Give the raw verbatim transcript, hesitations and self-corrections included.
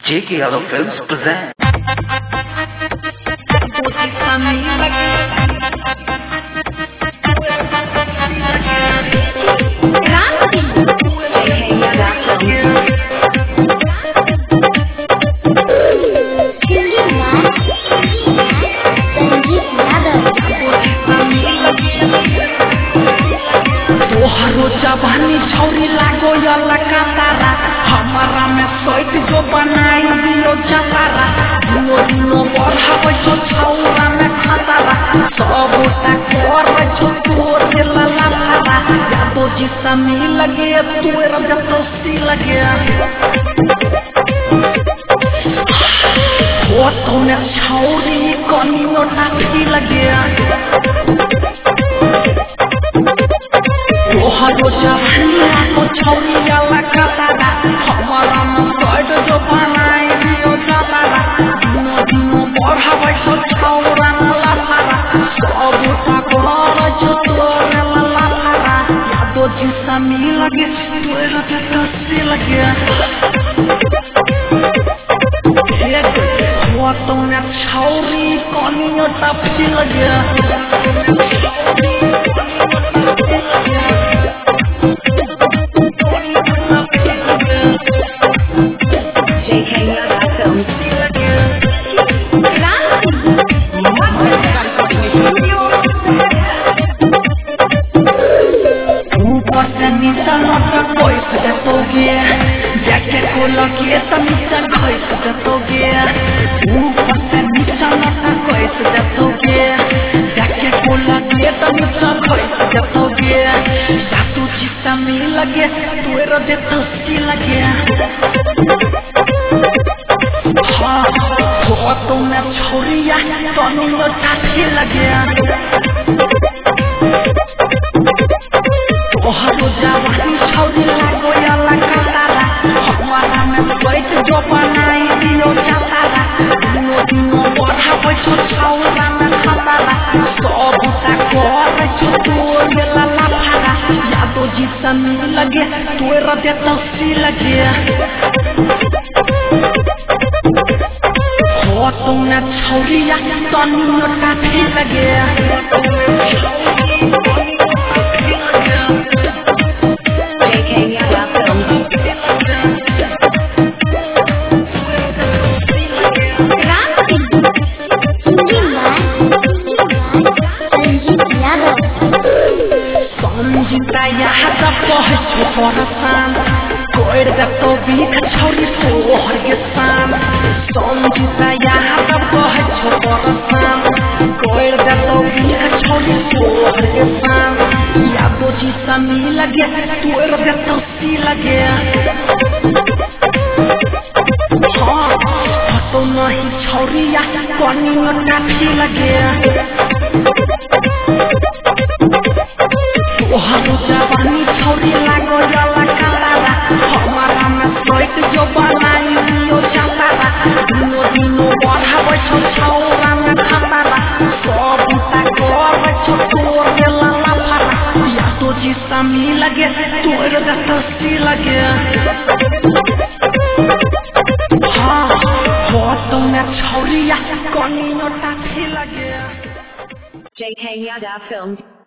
J K Yadav Films present. जवानी छौरी लागो यला कातारा हमारा में सोइट जो बनाई दियो जतारा दिनो दिनो बढ़ाबै छौ छौरा में खतारा सबटा कर छौ तोर दिला लाफारा यादो जी समी लगे तोर जतो सी लगे फोटो में छौरी कनियो टाकी लगे हरो जवानी को छौरी यला कातारा हमारा में सोइट जो बनाई दियो जतारा दिनो दिनो बढ़ाबै छौ छौरा में लाफारा सबटा कर छौ तोर दिला लाफारा यादो जी समी लगे तोर जतो सी लगे फोटो में छौरी कनियो टाकी लगे जाके को लगे तमीसा खोइस जतोगे ऊपर से नीचा लटा खोइस जतोगे जाके को लगे तमीसा खोइस जतोगे सातु चिता में लगे तोरो दे तस्की लगे हाँ फोटो में छोरिया तनु टाकी लगे तोहरो जवानी छौरी लागो यला कातारा हमारा में सोइट जो बनाई दियो जतारा दिनो दिनो बढ़ाबै छौ छौरा में खतारा सबटा कर छौ तोर दिला लाफारा यादो जी समी लगे तोर दे तस्सी लगे फोटो में छौरिया तनु टाकी लगे संजीता यहाँ जब कहे छो परसान कोइर जब तो बीख छौरी तोहर के शान संजीता यहाँ जब कहे छो परसान कोइर जब तो बीख छौरी तोहर के शान यादो जी समी लगे तोर जब तो सी लगे हाँ तो नहीं छौरिया कनियो टाकी लगे तोहरो जवानी छौरी लागो यला कातारा हमारा में सोइट जो बनाई दियो जतारा दिनो दिनो बढ़ाबै छौ छौरा में खतारा सबटा कर छौ तोर दिला लाफारा यादो जी समी लगे तोर जतो सी लगे हाँ फोटो में छौरिया कनियो टाकी लगे J K Yadav Films.